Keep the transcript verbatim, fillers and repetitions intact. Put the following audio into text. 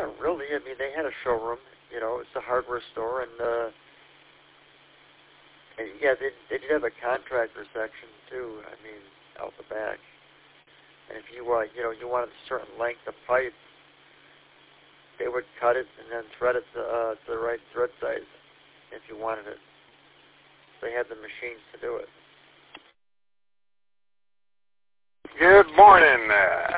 not really. I mean, they had a showroom. You know, it's a hardware store, and uh, and yeah, they they did have a contractor section too. I mean, out the back. And if you uh, you know, you wanted a certain length of pipe, they would cut it and then thread it to, uh, to the right thread size if you wanted it. They had the machines to do it. Good morning. Uh,